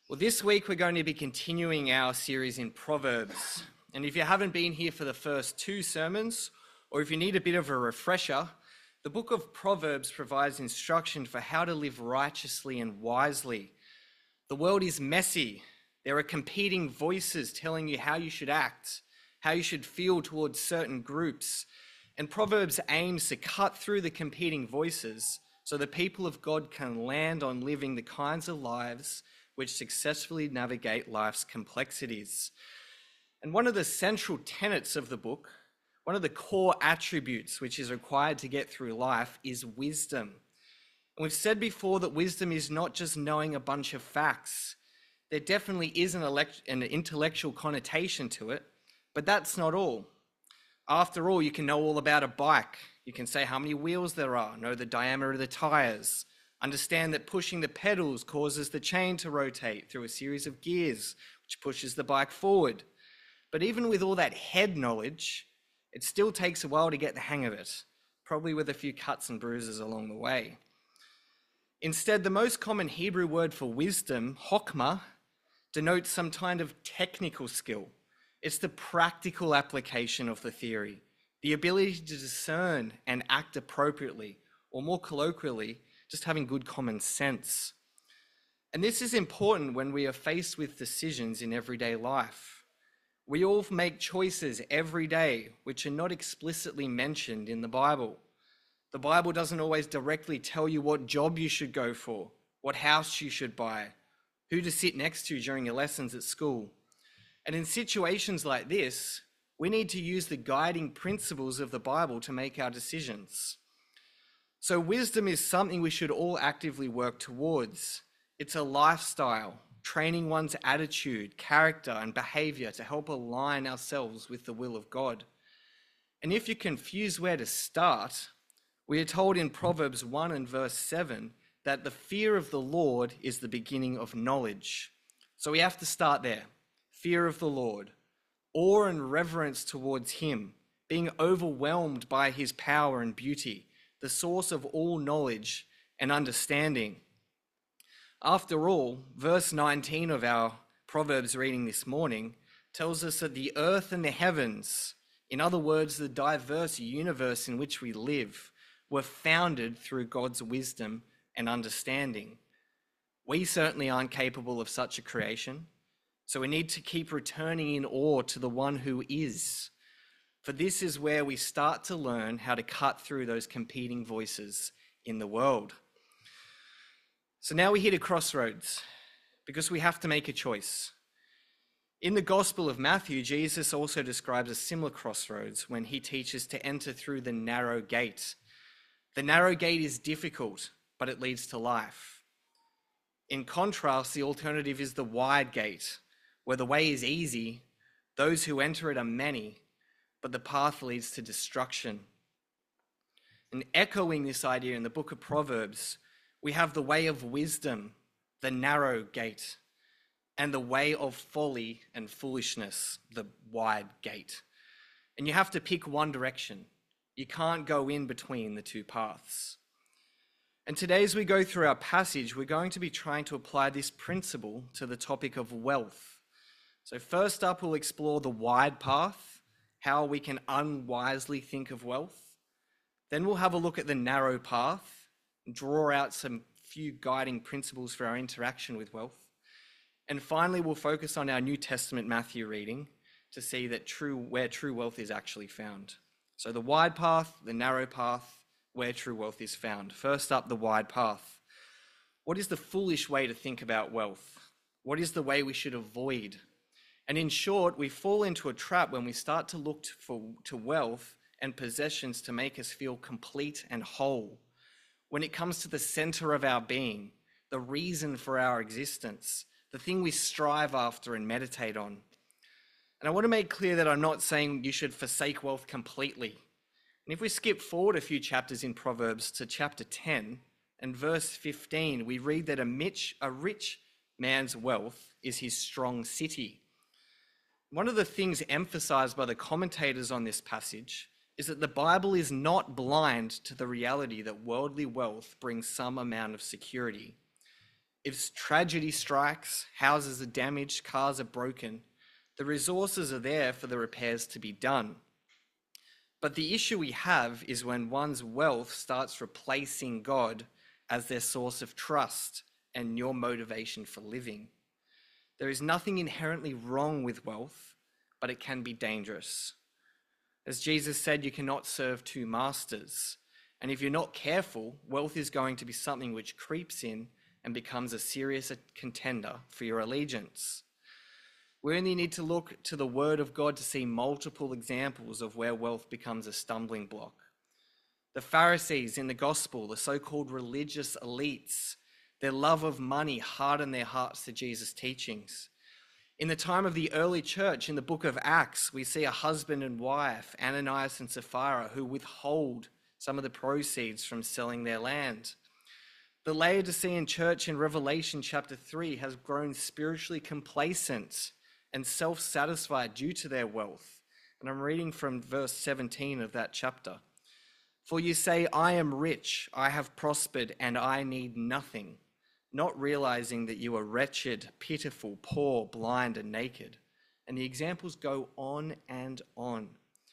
Well, this week we're going to be continuing our series in Proverbs. And if you haven't been here for the first two sermons, or if you need a bit of a refresher, the book of Proverbs provides instruction for how to live righteously and wisely. The world is messy. There are competing voices telling you how you should act, how you should feel towards certain groups. And Proverbs aims to cut through the competing voices so the people of God can land on living the kinds of lives which successfully navigate life's complexities. And one of the central tenets of the book, one of the core attributes which is required to get through life, is wisdom. And we've said before that wisdom is not just knowing a bunch of facts. There definitely is an intellectual connotation to it, but that's not all. After all, you can know all about a bike. You can say how many wheels there are, know the diameter of the tires, understand that pushing the pedals causes the chain to rotate through a series of gears, which pushes the bike forward. But even with all that head knowledge, it still takes a while to get the hang of it, probably with a few cuts and bruises along the way. Instead, the most common Hebrew word for wisdom, chokmah, denotes some kind of technical skill. It's the practical application of the theory, the ability to discern and act appropriately, or more colloquially, just having good common sense. And this is important when we are faced with decisions in everyday life. We all make choices every day which are not explicitly mentioned in the Bible. The Bible doesn't always directly tell you what job you should go for, what house you should buy, who to sit next to during your lessons at school. And in situations like this, we need to use the guiding principles of the Bible to make our decisions. So wisdom is something we should all actively work towards. It's a lifestyle, training one's attitude, character, and behavior to help align ourselves with the will of God. And if you're confused where to start, we are told in Proverbs 1 and verse 7 that the fear of the Lord is the beginning of knowledge. So we have to start there. Fear of the Lord, awe and reverence towards him, being overwhelmed by his power and beauty, the source of all knowledge and understanding. After all, verse 19 of our Proverbs reading this morning tells us that the earth and the heavens, in other words, the diverse universe in which we live, were founded through God's wisdom and understanding. We certainly aren't capable of such a creation, so we need to keep returning in awe to the one who is. For this is where we start to learn how to cut through those competing voices in the world. So now we hit a crossroads because we have to make a choice. In the Gospel of Matthew, Jesus also describes a similar crossroads when he teaches to enter through the narrow gate. The narrow gate is difficult, but it leads to life. In contrast, the alternative is the wide gate, where the way is easy, those who enter it are many, but the path leads to destruction. And echoing this idea in the book of Proverbs, we have the way of wisdom, the narrow gate, and the way of folly and foolishness, the wide gate. And you have to pick one direction. You can't go in between the two paths. And today, as we go through our passage, we're going to be trying to apply this principle to the topic of wealth. So first up, we'll explore the wide path, how we can unwisely think of wealth. Then we'll have a look at the narrow path, draw out some few guiding principles for our interaction with wealth. And finally, we'll focus on our New Testament Matthew reading to see that where true wealth is actually found. So the wide path, the narrow path, where true wealth is found. First up, the wide path. What is the foolish way to think about wealth? What is the way we should avoid? And in short, we fall into a trap when we start to look to wealth and possessions to make us feel complete and whole. When it comes to the center of our being, the reason for our existence, the thing we strive after and meditate on. And I want to make clear that I'm not saying you should forsake wealth completely. And if we skip forward a few chapters in Proverbs to chapter 10 and verse 15, we read that a rich man's wealth is his strong city. One of the things emphasized by the commentators on this passage is that the Bible is not blind to the reality that worldly wealth brings some amount of security. If tragedy strikes, houses are damaged, cars are broken, the resources are there for the repairs to be done. But the issue we have is when one's wealth starts replacing God as their source of trust and your motivation for living. There is nothing inherently wrong with wealth, but it can be dangerous. As Jesus said, you cannot serve two masters. And if you're not careful, wealth is going to be something which creeps in and becomes a serious contender for your allegiance. We only need to look to the Word of God to see multiple examples of where wealth becomes a stumbling block. The Pharisees in the gospel, the so-called religious elites, their love of money hardened their hearts to Jesus' teachings. In the time of the early church, in the book of Acts, we see a husband and wife, Ananias and Sapphira, who withhold some of the proceeds from selling their land. The Laodicean church in Revelation chapter 3 has grown spiritually complacent and self-satisfied due to their wealth. And I'm reading from verse 17 of that chapter. For you say, I am rich, I have prospered, and I need nothing, not realizing that you are wretched, pitiful, poor, blind, and naked. And the examples go on and on.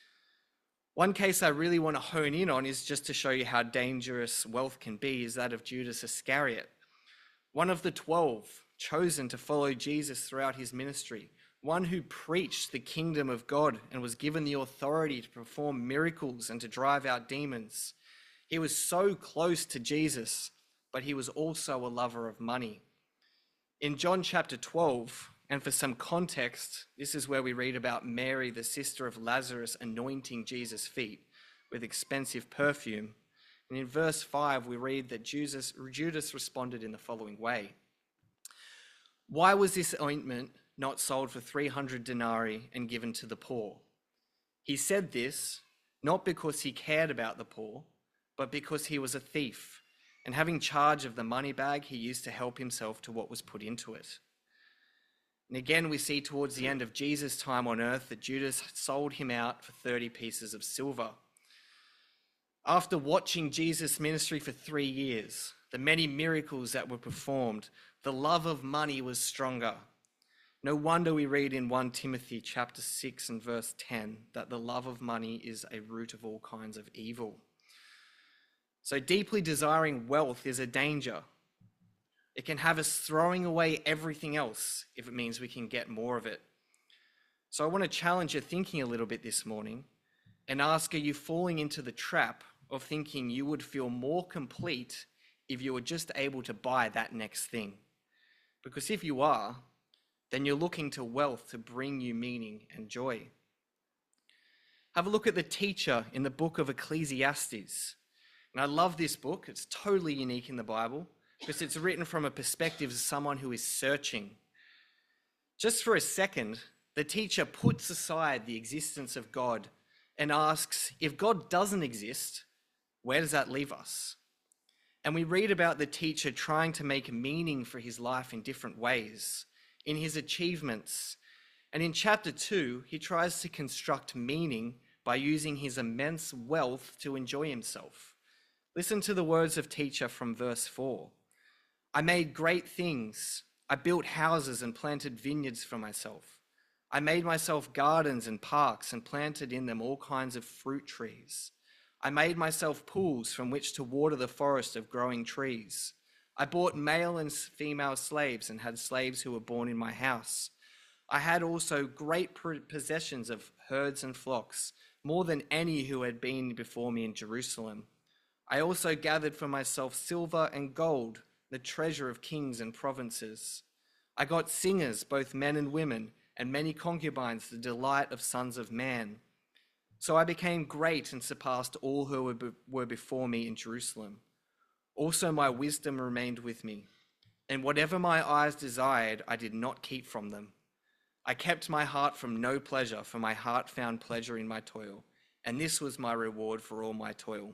One case I really want to hone in on is just to show you how dangerous wealth can be, is that of Judas Iscariot, one of the 12 chosen to follow Jesus throughout his ministry, one who preached the kingdom of God and was given the authority to perform miracles and to drive out demons. He was so close to Jesus, but he was also a lover of money. In John chapter 12, and for some context, this is where we read about Mary, the sister of Lazarus, anointing Jesus' feet with expensive perfume. And in verse 5, we read that Judas responded in the following way. Why was this ointment not sold for 300 denarii and given to the poor? He said this not because he cared about the poor, but because he was a thief, and having charge of the money bag, he used to help himself to what was put into it. And again, we see towards the end of Jesus' time on earth that Judas sold him out for 30 pieces of silver. After watching Jesus' ministry for 3 years, the many miracles that were performed, the love of money was stronger. No wonder we read in 1 Timothy chapter 6 and verse 10 that the love of money is a root of all kinds of evil. So deeply desiring wealth is a danger. It can have us throwing away everything else if it means we can get more of it. So I want to challenge your thinking a little bit this morning and ask, are you falling into the trap of thinking you would feel more complete if you were just able to buy that next thing? Because if you are, then you're looking to wealth to bring you meaning and joy. Have a look at the teacher in the book of Ecclesiastes. And I love this book. It's totally unique in the Bible because it's written from a perspective of someone who is searching. Just for a second, the teacher puts aside the existence of God and asks, if God doesn't exist, where does that leave us? And we read about the teacher trying to make meaning for his life in different ways, in his achievements. And in chapter 2, he tries to construct meaning by using his immense wealth to enjoy himself. Listen to the words of teacher from verse 4. I made great things. I built houses and planted vineyards for myself. I made myself gardens and parks and planted in them all kinds of fruit trees. I made myself pools from which to water the forest of growing trees. I bought male and female slaves and had slaves who were born in my house. I had also great possessions of herds and flocks, more than any who had been before me in Jerusalem. I also gathered for myself silver and gold, the treasure of kings and provinces. I got singers, both men and women, and many concubines, the delight of sons of man. So I became great and surpassed all who were before me in Jerusalem. Also my wisdom remained with me, and whatever my eyes desired, I did not keep from them. I kept my heart from no pleasure, for my heart found pleasure in my toil, and this was my reward for all my toil.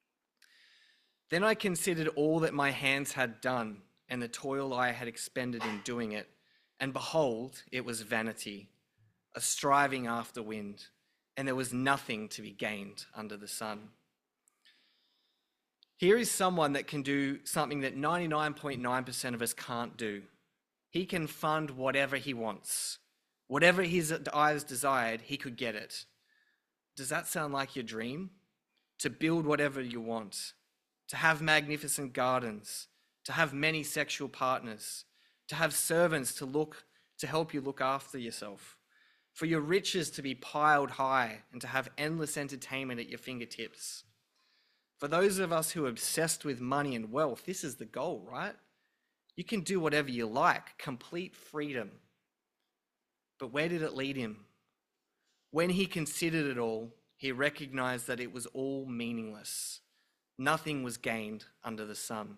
Then I considered all that my hands had done, and the toil I had expended in doing it, and behold, it was vanity, a striving after wind, and there was nothing to be gained under the sun. Here is someone that can do something that 99.9% of us can't do. He can fund whatever he wants. Whatever his eyes desired, he could get it. Does that sound like your dream? To build whatever you want, to have magnificent gardens, to have many sexual partners, to have servants to help you look after yourself, for your riches to be piled high and to have endless entertainment at your fingertips. For those of us who are obsessed with money and wealth, this is the goal, right? You can do whatever you like, complete freedom. But where did it lead him? When he considered it all, he recognized that it was all meaningless. Nothing was gained under the sun.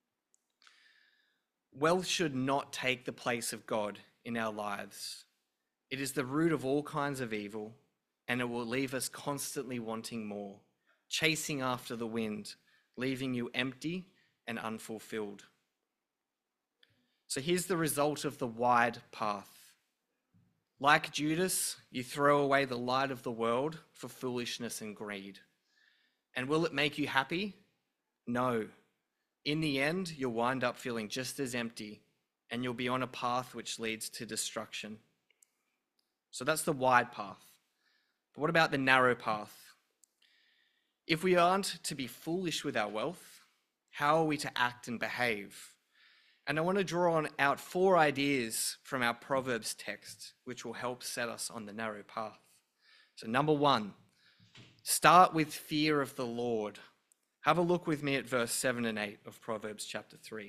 Wealth should not take the place of God in our lives. It is the root of all kinds of evil, and it will leave us constantly wanting more, chasing after the wind, leaving you empty and unfulfilled. So here's the result of the wide path. Like Judas, you throw away the light of the world for foolishness and greed. And will it make you happy? No. In the end, you'll wind up feeling just as empty, and you'll be on a path which leads to destruction. So that's the wide path. But what about the narrow path? If we aren't to be foolish with our wealth, how are we to act and behave? And I want to draw out 4 ideas from our Proverbs text, which will help set us on the narrow path. So number 1, start with fear of the Lord. Have a look with me at verse 7 and 8 of Proverbs chapter 3.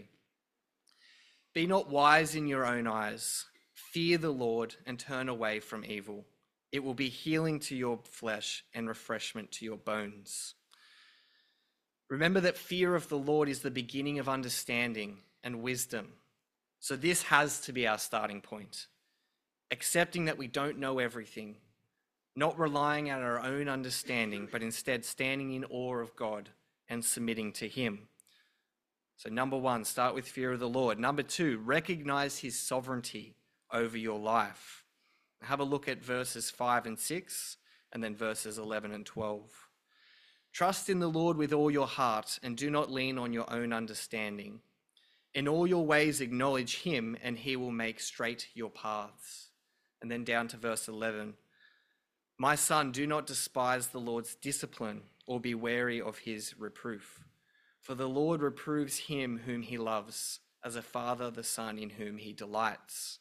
Be not wise in your own eyes. Fear the Lord and turn away from evil. It will be healing to your flesh and refreshment to your bones. Remember that fear of the Lord is the beginning of understanding and wisdom. So this has to be our starting point. Accepting that we don't know everything, not relying on our own understanding, but instead standing in awe of God and submitting to him. So number 1, start with fear of the Lord. Number 2, recognize his sovereignty over your life. Have a look at verses 5 and 6, and then verses 11 and 12. Trust in the Lord with all your heart, and do not lean on your own understanding. In all your ways acknowledge him, and he will make straight your paths. And then down to verse 11. My son, do not despise the Lord's discipline, or be wary of his reproof. For the Lord reproves him whom he loves, as a father the son in whom he delights.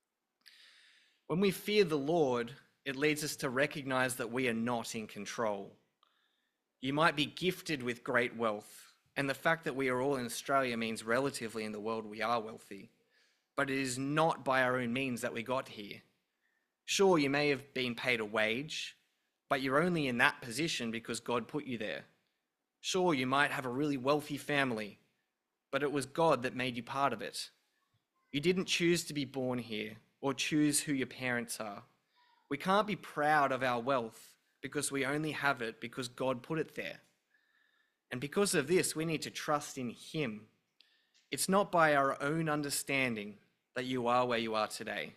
When we fear the Lord, it leads us to recognize that we are not in control. You might be gifted with great wealth, and the fact that we are all in Australia means relatively in the world we are wealthy. But it is not by our own means that we got here. Sure, you may have been paid a wage, but you're only in that position because God put you there. Sure, you might have a really wealthy family, but it was God that made you part of it. You didn't choose to be born here or choose who your parents are. We can't be proud of our wealth because we only have it because God put it there. And because of this, we need to trust in him. It's not by our own understanding that you are where you are today.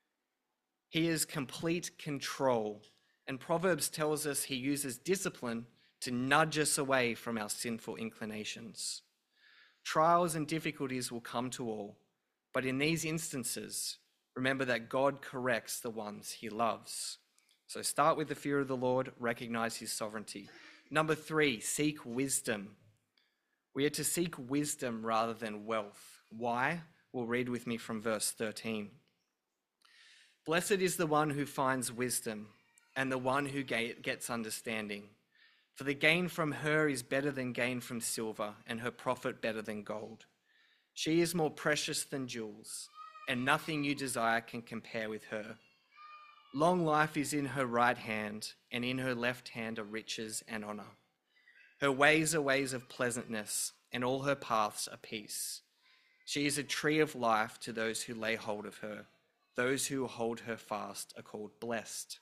He is complete control. And Proverbs tells us he uses discipline to nudge us away from our sinful inclinations. Trials and difficulties will come to all, but in these instances, remember that God corrects the ones he loves. So start with the fear of the Lord, recognize his sovereignty. Number 3, seek wisdom. We are to seek wisdom rather than wealth. Why? Well, read with me from verse 13. Blessed is the one who finds wisdom, and the one who gets understanding. For the gain from her is better than gain from silver, and her profit better than gold. She is more precious than jewels, and nothing you desire can compare with her. Long life is in her right hand, and in her left hand are riches and honor. Her ways are ways of pleasantness, and all her paths are peace. She is a tree of life to those who lay hold of her. Those who hold her fast are called blessed.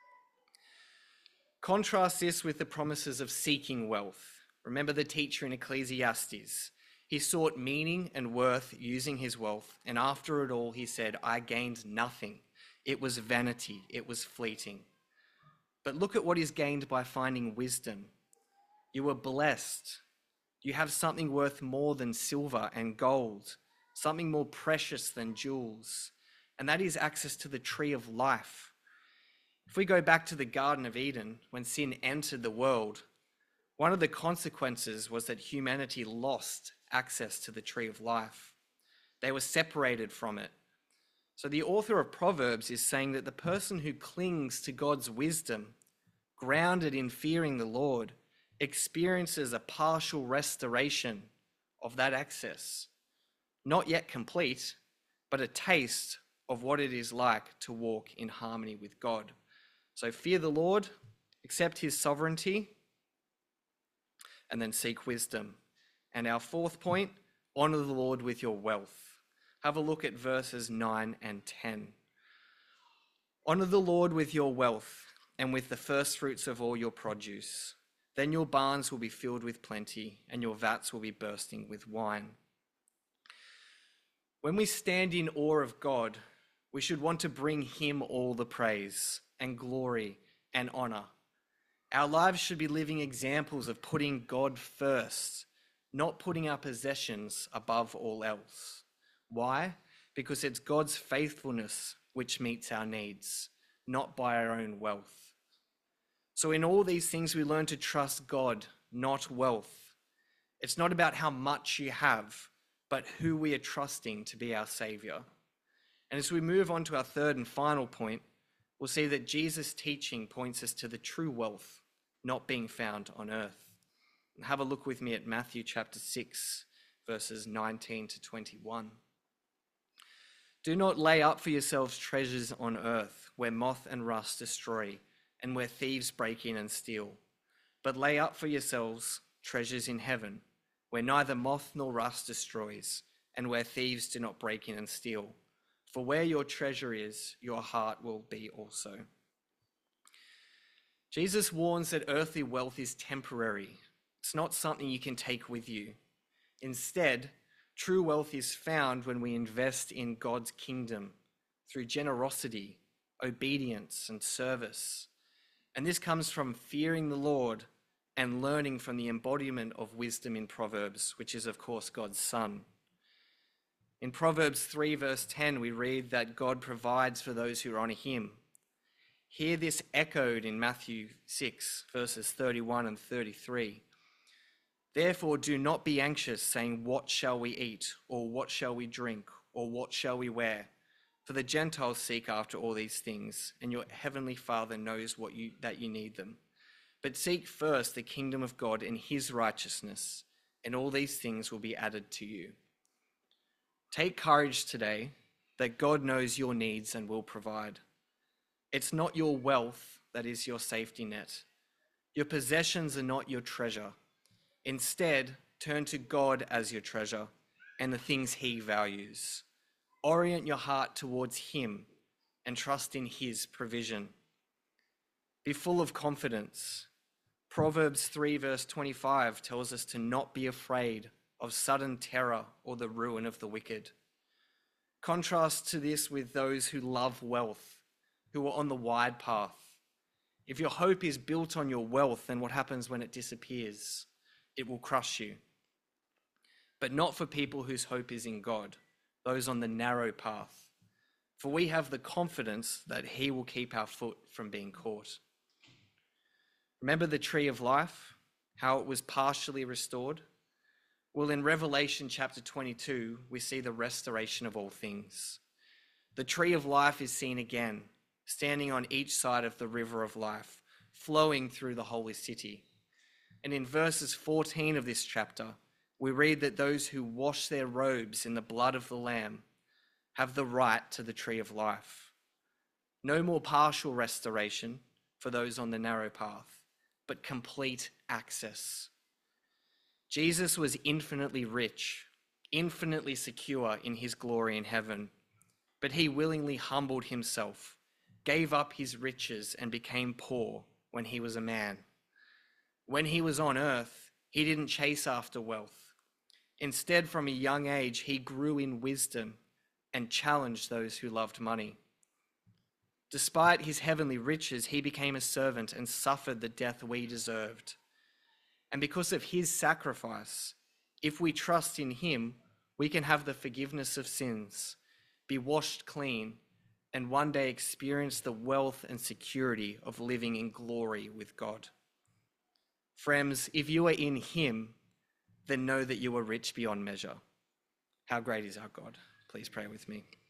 Contrast this with the promises of seeking wealth. Remember the teacher in Ecclesiastes. He sought meaning and worth using his wealth, and after it all, he said, I gained nothing. It was vanity. It was fleeting. But look at what is gained by finding wisdom. You are blessed. You have something worth more than silver and gold, something more precious than jewels, and that is access to the tree of life. If we go back to the Garden of Eden, when sin entered the world, one of the consequences was that humanity lost access to the tree of life. They were separated from it. So the author of Proverbs is saying that the person who clings to God's wisdom, grounded in fearing the Lord, experiences a partial restoration of that access. Not yet complete, but a taste of what it is like to walk in harmony with God. So fear the Lord, accept his sovereignty, and then seek wisdom. And our fourth point, honor the Lord with your wealth. Have a look at verses 9 and 10. Honor the Lord with your wealth and with the first fruits of all your produce. Then your barns will be filled with plenty, and your vats will be bursting with wine. When we stand in awe of God, we should want to bring him all the praise and glory and honor. Our lives should be living examples of putting God first, not putting our possessions above all else. Why? Because it's God's faithfulness which meets our needs, not by our own wealth. So in all these things, we learn to trust God, not wealth. It's not about how much you have, but who we are trusting to be our Savior. And as we move on to our third and final point, we'll see that Jesus' teaching points us to the true wealth not being found on earth. And have a look with me at Matthew chapter 6, verses 19 to 21. Do not lay up for yourselves treasures on earth, where moth and rust destroy, and where thieves break in and steal. But lay up for yourselves treasures in heaven, where neither moth nor rust destroys, and where thieves do not break in and steal. For where your treasure is, your heart will be also. Jesus warns that earthly wealth is temporary. It's not something you can take with you. Instead, true wealth is found when we invest in God's kingdom through generosity, obedience, and service. And this comes from fearing the Lord and learning from the embodiment of wisdom in Proverbs, which is, of course, God's Son. In Proverbs 3, verse 10, we read that God provides for those who honor him. Hear this echoed in Matthew 6, verses 31 and 33. Therefore, do not be anxious, saying, what shall we eat? Or what shall we drink? Or what shall we wear? For the Gentiles seek after all these things, and your heavenly Father knows that you need them. But seek first the kingdom of God and his righteousness, and all these things will be added to you. Take courage today that God knows your needs and will provide. It's not your wealth that is your safety net. Your possessions are not your treasure. Instead, turn to God as your treasure and the things he values. Orient your heart towards him and trust in his provision. Be full of confidence. Proverbs 3 verse 25 tells us to not be afraid of sudden terror or the ruin of the wicked. Contrast to this with those who love wealth, who are on the wide path. If your hope is built on your wealth, then what happens when it disappears? It will crush you. But not for people whose hope is in God, those on the narrow path. For we have the confidence that he will keep our foot from being caught. Remember the tree of life, how it was partially restored? Well, in Revelation chapter 22, we see the restoration of all things. The tree of life is seen again, standing on each side of the river of life, flowing through the holy city. And in verses 14 of this chapter, we read that those who wash their robes in the blood of the Lamb have the right to the tree of life. No more partial restoration for those on the narrow path, but complete access. Jesus was infinitely rich, infinitely secure in his glory in heaven, but he willingly humbled himself, gave up his riches, and became poor when he was a man. When he was on earth, he didn't chase after wealth. Instead, from a young age, he grew in wisdom and challenged those who loved money. Despite his heavenly riches, he became a servant and suffered the death we deserved. And because of his sacrifice, if we trust in him, we can have the forgiveness of sins, be washed clean, and one day experience the wealth and security of living in glory with God. Friends, if you are in him, then know that you are rich beyond measure. How great is our God? Please pray with me.